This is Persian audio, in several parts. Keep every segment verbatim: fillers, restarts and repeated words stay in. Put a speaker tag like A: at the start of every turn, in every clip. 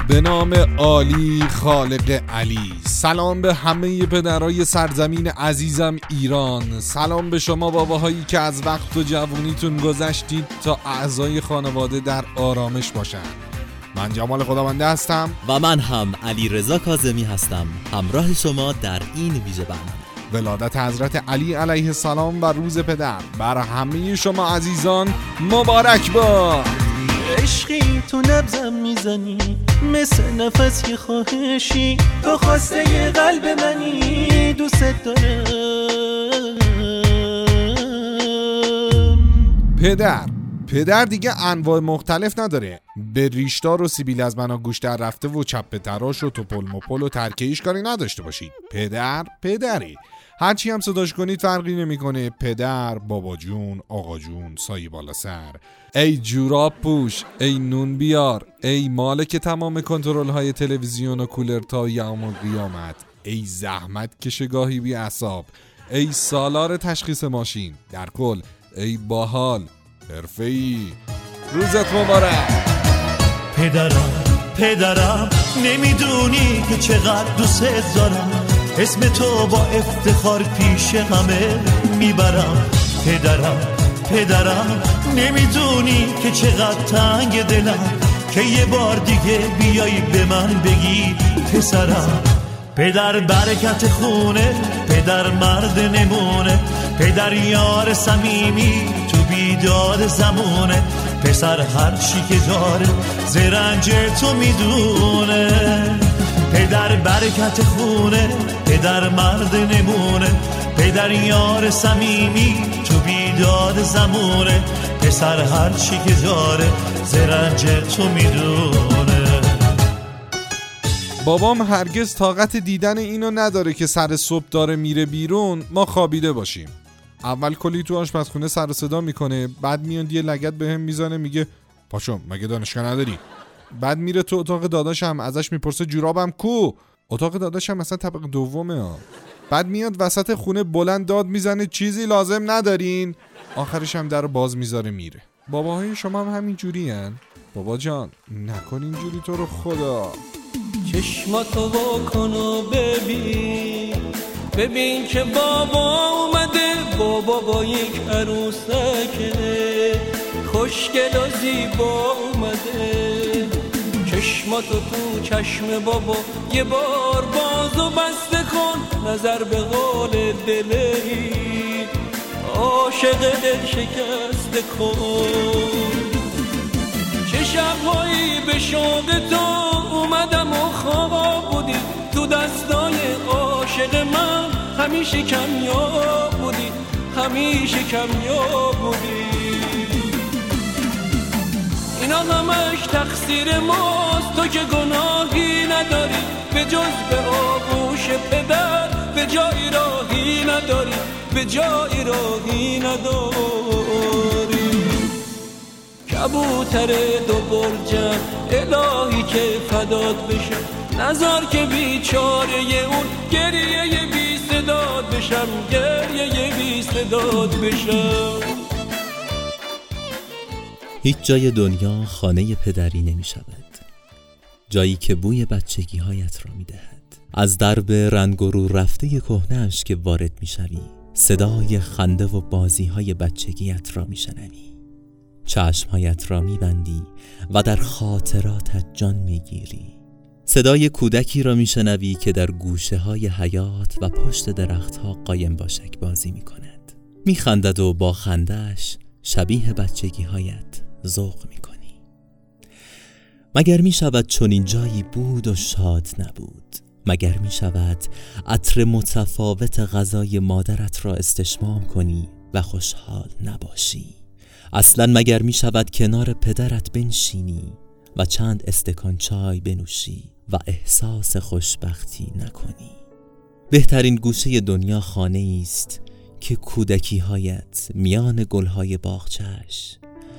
A: به نام عالی خالق علی. سلام به همه پدرای سرزمین عزیزم ایران. سلام به شما باباهایی که از وقت و جوونیتون گذشتید تا اعضای خانواده در آرامش باشن. من جمال خداونده هستم
B: و من هم علی رضا کاظمی هستم، همراه شما در این ویژه برنامه.
A: ولادت حضرت علی علیه السلام و روز پدر بر همه شما عزیزان مبارک باد.
C: عشقی تو نبضم میزنی مثل نفس که خواهشی، تو خواسته قلب منی، دوست دارم.
A: پدر پدر دیگه انواع مختلف نداره. به ریشدار و سیبیل از بنا گوش در رفته و چپ تراش و توپل مپل و ترکیش کاری نداشته باشید. پدر پدری، هرچی هم صداش کنید فرقی نمیکنه. پدر، بابا جون، آقا جون، سایه بالا سر، ای جوراب پوش، ای نون بیار، ای مالک تمام کنترل های تلویزیون و کولر تا یوم القیامت، ای زحمت کش گاهی بی اعصاب، ای سالار تشخیص ماشین، در کل ای باحال حرفه‌ای. روزت مبارک.
C: پدرم پدرم نمیدونی که چقدر دوست دارم، اسم تو با افتخار پیش همه میبرم. پدرم پدرم نمیدونی که چقدر تنگ دلم که یه بار دیگه بیایی به من بگی پسرم. پدر برکت خونه، پدر مرد نمونه، پدر یار صمیمی تو بیدار زمونه، پسر هر چی که داره زرنج تو میدونه. پدر برکت خونه، پدر مرد نمونه، پدر یار صمیمی تو بیداد زمونه، پسر هر چی که داره زرنج تو میدونه.
A: بابام هرگز طاقت دیدن اینو نداره که سر صبح داره میره بیرون ما خوابیده باشیم. اول کلی تو آشپزخونه سر و صدا میکنه، بعد میاد یه لگد بهم میزنه میگه پاشو مگه دانشگاه نداری؟ بعد میره تو اتاق داداشم ازش میپرسه جورابم کو؟ اتاق داداشم مثلا طبقه دومه ها. بعد میاد وسط خونه بلند داد میزنه چیزی لازم ندارین؟ آخرش هم در باز میذاره میره. باباهای شما هم همین جوری هن؟ بابا جان نکن اینجوری تو رو خدا.
D: چشماتو واکن و ببین، ببین که بابا اومده، بابا با یک عروسکه خوشگل و زیبا اومده. چشماتو تو چشم بابا یه بار باز و بسته کن، نظر به قول دلی عاشق دل شکسته کن. چه شبهایی به شوق تو اومدم و خواب بودی، تو دستای عاشق من همیشه کمیاب بودی، همیشه کمیاب بودی. اینا همش تقصیر ماست، تو که گناهی نداری، به جز به آغوش پدر به جایی راهی نداری، به جایی راهی نداری. کبوتر دو برجم الهی که فدات بشم، نذار که بیچاره اون گریه بی صداد بشم، گریه بی صداد بشم.
B: هیچ جای دنیا خانه پدری نمی شود، جایی که بوی بچگی هایت را می دهد. از درب رنگ و رو رفته کهنه‌اش که وارد می شوی، صدای خنده و بازی های بچگیت را می شنوی، چشمهایت را می بندی و در خاطراتت جان می گیری. صدای کودکی را می شنوی که در گوشه های حیات و پشت درخت ها قایم باشک بازی می کند. می خندد و با خنده‌اش شبیه بچگی هایت ذوق می کنی. مگر می شود چون این جایی بود و شاد نبود؟ مگر می شود عطر متفاوت غذای مادرت را استشمام کنی و خوشحال نباشی؟ اصلا مگر می شود کنار پدرت بنشینی و چند استکان چای بنوشی و احساس خوشبختی نکنی؟ بهترین گوشه دنیا خانه است که کودکی هایت میان گلهای باغچه‌اش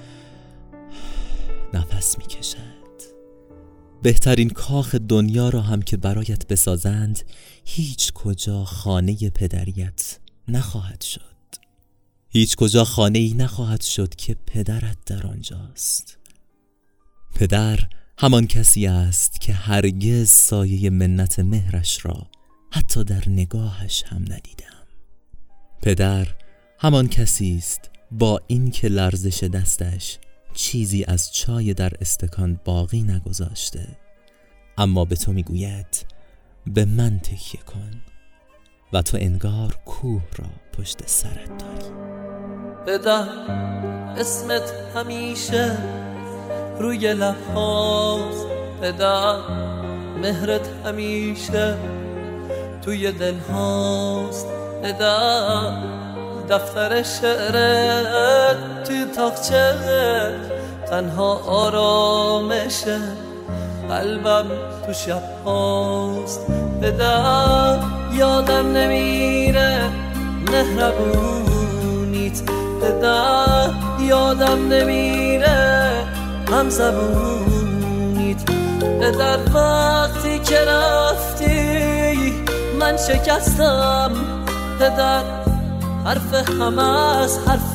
B: نفس می کشد. بهترین کاخ دنیا را هم که برایت بسازند هیچ کجا خانه پدریت نخواهد شد. هیچ کجا خانه‌ای نخواهد شد که پدرت در آنجاست. پدر همان کسی است که هرگز سایه منت مهرش را حتی در نگاهش هم ندیدم. پدر همان کسی است با این که لرزش دستش چیزی از چای در استکان باقی نگذاشته، اما به تو میگوید به من تکیه کن و تو انگار کوه را پشت سرت داری.
E: پدر اسمت همیشه روی لب هاست، پدر مهرت همیشه توی دل هاست، پدر دفتر شعرت توی تاقچه تنها آرامشه، قلبم تو شب هاست، پدر یادم نمیره مهربونیت، پدر یادم نمیره هم زبونیت، پدر وقتی که رفتی من شکستم، پدر حرف همه از حرف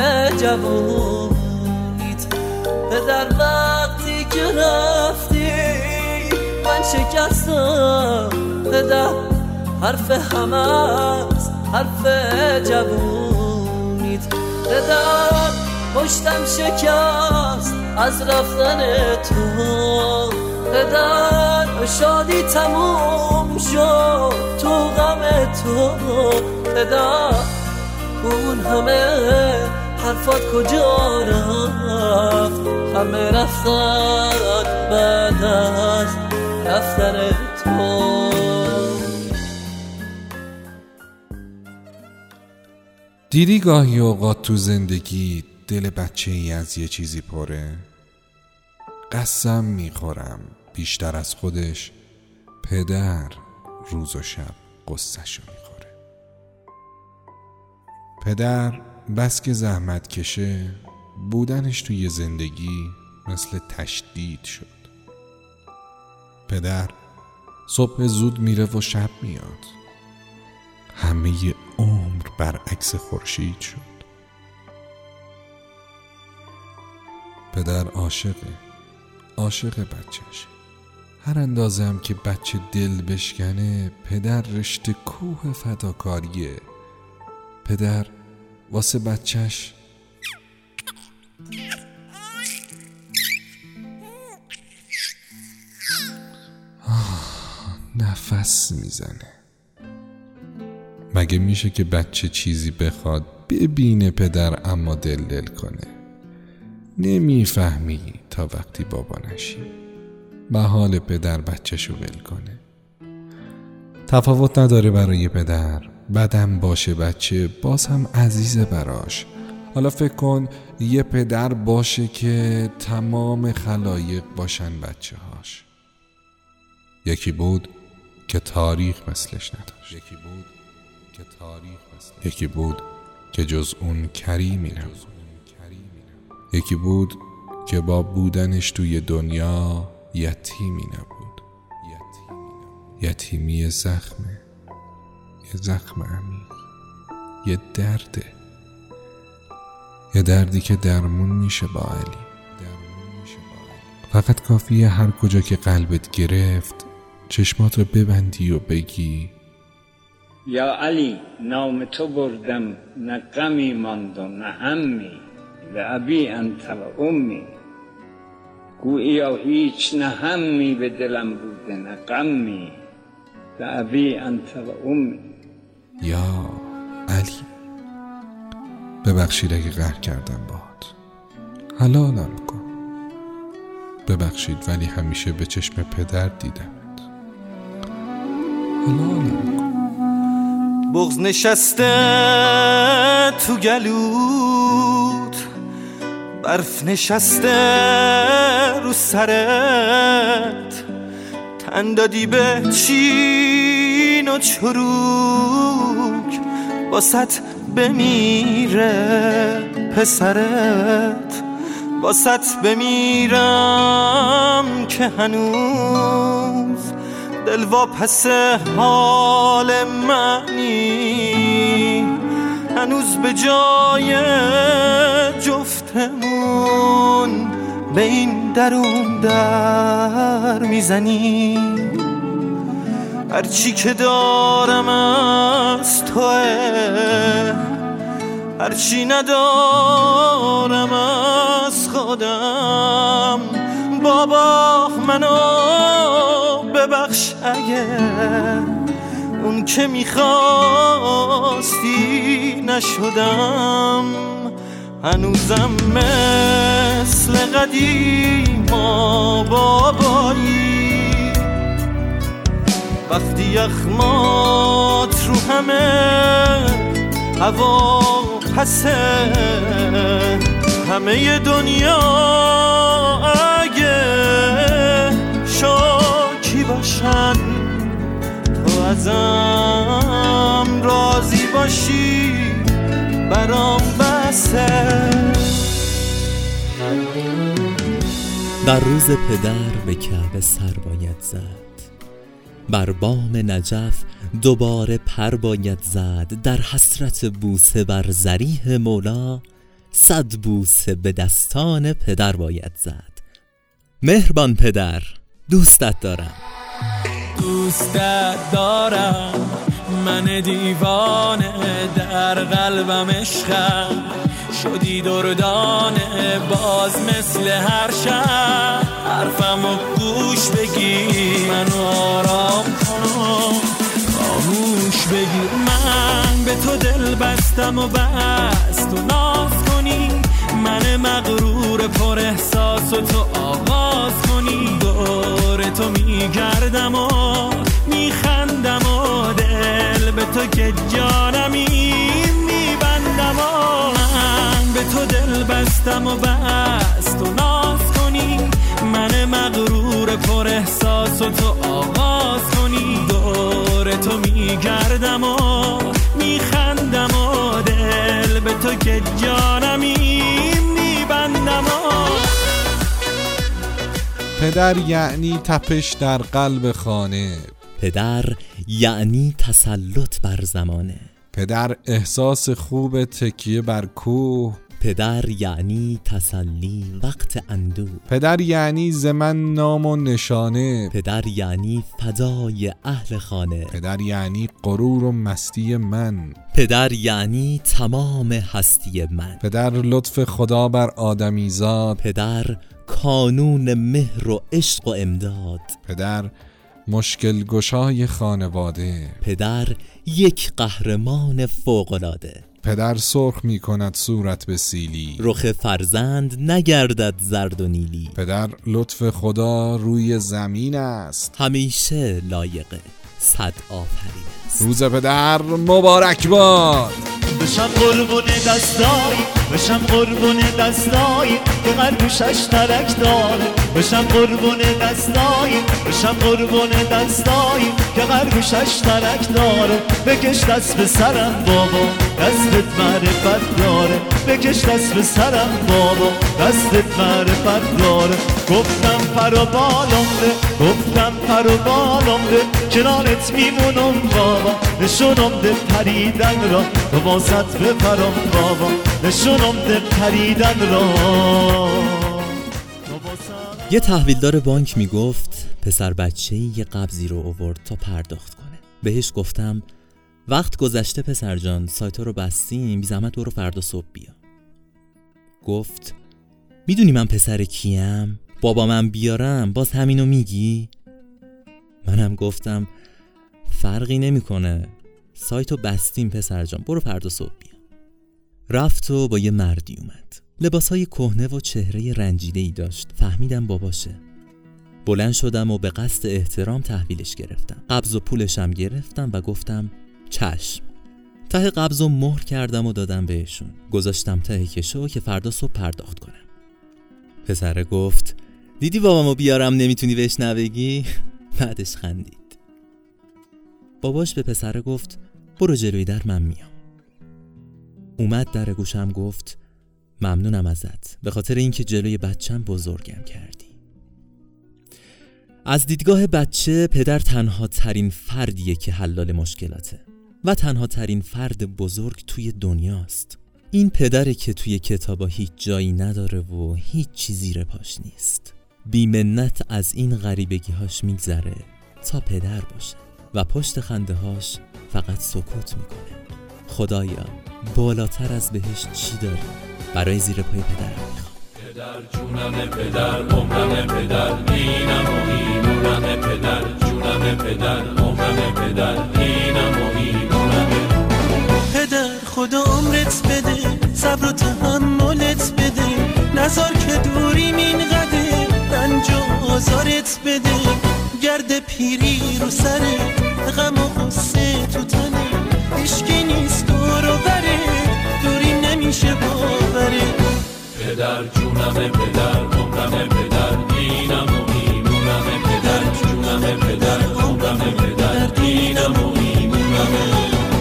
E: جوونیت، پدر وقتی که رفتی من شکستم، پدر حرف همه از حرف جوونیت، پدر پشتم شکست از رفتن تو، پدر شادی تموم شد تو غم تو، پدر اون همه حرفات کجا رفت، همه رفتن بعد از رفتن تو.
A: دیدی گاهی اوقات تو زندگی دل بچه ای از یه چیزی پره؟ قسم میخورم بیشتر از خودش پدر روز و شب قصه‌شو میخوره. پدر بس که زحمت کشه بودنش توی زندگی مثل تشدید شد. پدر صبح زود میره و شب میاد، همه عمر برعکس خورشید شد. پدر عاشقه عاشق بچه‌شه، هر اندازم که بچه دل بشکنه پدر رشته کوه فداکاریه. پدر واسه بچهش نفس میزنه. مگه میشه که بچه چیزی بخواد ببینه پدر اما دل دل کنه؟ نمیفهمی تا وقتی بابا نشی به حال پدر بچه شو ول کنه. تفاوت نداره برای پدر، بدم باشه بچه باز هم عزیزه براش. حالا فکر کن یه پدر باشه که تمام خلایق باشن بچه هاش. یکی بود که تاریخ مثلش نداشت، یکی بود که تاریخ مثلش یکی بود که جز اون کریمی نبود، یکی بود که با بودنش توی دنیا یتیمی نبود. یتیمی زخمه، یه زخم عمیق، یه درده، یه دردی که درمون میشه با علی. فقط کافیه هر کجا که قلبت گرفت چشمات رو ببندی و بگی
F: یا علی نام تو بردم، نه غمی ماند و نه همی، و ابی انت و امی، گوییا هیچ نه همی به دلم بوده نه غمی، و ابی انت و امی.
A: یا علی ببخشید اگه قهر کردم باهات، حلالم کن. ببخشید ولی همیشه به چشم پدر دیدمت، حلالم کن.
C: بغض نشسته تو گلوت، برف نشسته رو سرت، تن دادی به چین و چروک، واسط بمیره پسرت، واسط بمیرم که هنوز دل واپس حال منی، هنوز به جای جفتمون به این درون در میزنی. هرچی که دارم از توه، هرچی ندارم از خودم. بابا منو ببخش اگه اون که میخواستی نشدم. هنوزم مثل قدیما بابایی، وقتی یخمات رو همه هوا پسه. همه دنیا اگه شاکی باشن، تو ازم راضی باشی برام بسه.
B: در روز پدر به کعبه سر باید زد، بر بام نجف دوباره پر باید زد. در حسرت بوسه بر ضریح مولا، صد بوسه به دستان پدر باید زد. مهربان پدر، دوستت دارم.
D: دوستت دارم من دیوانه، در قلبم عشقم شدی دردانه. باز مثل هر شب حرفمو گوش بگیر، منو آرام کن خاموش بگیر. من به تو دل بستم و بس تو ناز کنی، من مغرور پر احساس و تو آغاز کنی. دور تو میگردم و میخندم و دل به تو که جانمی میبندم. و من به تو دل بستم و بس تو ناز کنی، من مغرور پر احساس و تو آغاز کنی. دور تو میگردم و میخندم و دل به تو که جانمی میبندم.
A: پدر یعنی تپش در قلب خانه،
B: پدر یعنی تسلط بر زمانه،
A: پدر احساس خوب تکیه بر کوه،
B: پدر یعنی تسلی وقت اندوه،
A: پدر یعنی زمن نام و نشانه،
B: پدر یعنی فدای اهل خانه،
A: پدر یعنی غرور و مستی من،
B: پدر یعنی تمام هستی من،
A: پدر لطف خدا بر آدمیزاد،
B: پدر کانون مهر و عشق و امداد،
A: پدر مشکل گشای خانواده،
B: پدر یک قهرمان فوق‌العاده،
A: پدر سرخ می کند صورت به سیلی،
B: رخ فرزند نگردد زرد و نیلی،
A: پدر لطف خدا روی زمین است،
B: همیشه لایق صد آفرین است.
A: روز پدر مبارک باد.
G: بشم قربون دستایی، بشم قربون دستایی که قلبشش ترک داره. بشم قربون دستایی، بشم قربون دستایی که قلبشش ترک داره. بکش دست به سرم بابا، دستت معرفت داره. بکش دست به سرم بابا، دستت معرفت داره. گفتم پر و بالم ده، گفتم پر و بالم ده، کنارت میمونم بابا. نشونم ده پریدن را، تو واسط بپرم بابا. نشونم ده پریدن را.
B: یه تحویلدار بانک میگفت پسر بچه‌ای یه قبضی رو آورد تا پرداخت کنه. بهش گفتم وقت گذشته پسر جان، سایت رو بستیم، بی زحمت برو فردا صبح بیا. گفت میدونی من پسر کیم؟ بابا من بیارم باز همینو میگی؟ منم گفتم فرقی نمیکنه، سایتو بستیم پسر جان، برو فردا صبح بیا. رفت و با یه مردی اومد، لباسای کهنه و چهره رنجیده‌ای داشت. فهمیدم باباشه. بلند شدم و به قصد احترام تحویلش گرفتم. قبض و پولشم گرفتم و گفتم چشم. ته قبض و مهر کردم و دادم بهشون. گذاشتم ته کشو که فردا صبح پرداخت کنم. پسره گفت دیدی بابامو بیارم نمیتونی بهش نبگی؟ بعدش خندید. باباش به پسره گفت برو جلوی در من میام. اومد در گوشم گفت ممنونم ازت به خاطر اینکه جلوی بچم بزرگم کردی. از دیدگاه بچه پدر تنها ترین فردیه که حلال مشکلاته و تنها ترین فرد بزرگ توی دنیاست. این پدره که توی کتابا هیچ جایی نداره و هیچ چیزی زیر پاش نیست. بی‌منت از این غریبگی‌هاش میگذره تا پدر باشه و پشت خنده‌هاش فقط سکوت میکنه. خدایا بالاتر از بهش چی داری برای زیر پای پدر میخوام.
D: پدر جونم پدر عمرم پدر اینم و ایمونم پدر جونم پدر عمرم پدر اینم و ایمونم
C: پدر خدا عمرت بده صبر و تحملت بده نذار که دوریم این قده رنج و آزارت بده گرد پیری رو سره غم و غصه تو تنه هیچکی نیست دور و بره دوریم نمیشه باوره
D: پدر جونم پدر عمرم پدر اینم و ایمونم پدر جونم پدر عمرم پدر اینم و ایمونم.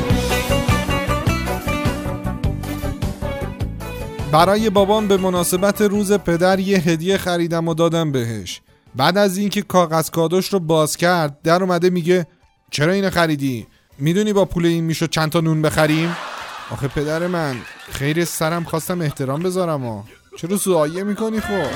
A: برای بابام به مناسبت روز پدر یه هدیه خریدم و دادم بهش. بعد از اینکه کاغذ کادوش رو باز کرد در اومده میگه چرا اینو خریدی؟ میدونی با پول این میشد چند تا نون بخریم؟ آخه پدر من خیر سرم خواستم احترام بذارم و چرا سوایه میکنی خب؟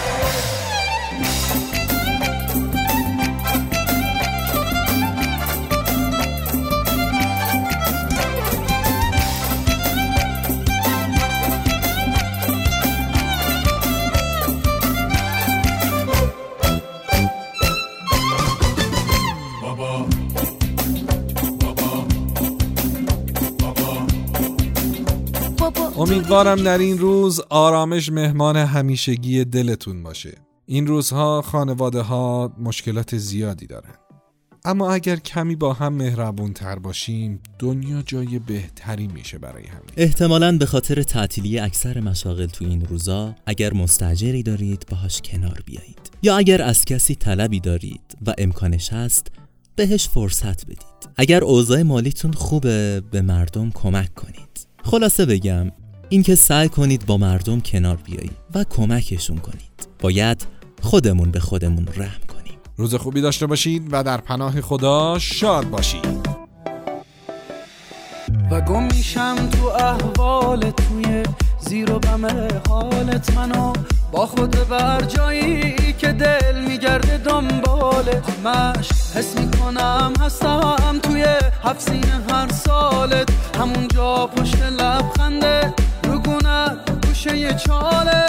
A: امیدوارم در این روز آرامش مهمان همیشگی دلتون باشه. این روزها خانواده ها مشکلات زیادی دارن، اما اگر کمی با هم مهربون تر باشیم دنیا جای بهتری میشه برای هم.
B: احتمالاً به خاطر تعطیلی اکثر مشاغل تو این روزا اگر مستاجری دارید باهاش کنار بیایید، یا اگر از کسی طلبی دارید و امکانش هست بهش فرصت بدید. اگر اوضاع مالیتون خوبه به مردم کمک کنید. خلاصه بگم این که سعی کنید با مردم کنار بیایید و کمکشون کنید. باید خودمون به خودمون رحم کنیم.
A: روز خوبی داشته باشید و در پناه خدا شاد باشید.
D: و گم میشم تو احوال توی زیر و بم حالت منو با خود بر جایی که دل میگرده دنبالت همش حس میکنم هستم توی هفت سینه هر سالت همونجا پشت لبخنده رگونت گوشه چاله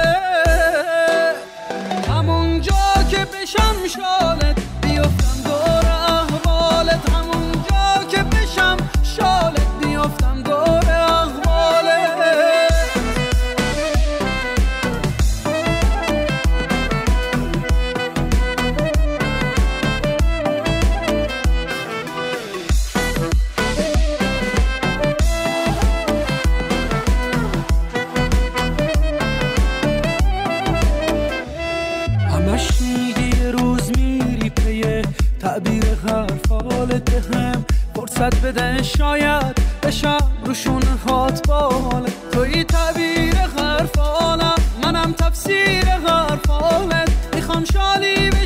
D: همونجا که بشم شالت بیفتم دور احوالت همونجا که بشم شالت بیفتم دور احوالت همش میگی یه روز میری پیه تعبیر حرفالت هم فرصت بده شاید بشم روشون هات باله توی تعبیر حرفالم منم تفسیر حرفالت میخوام شالی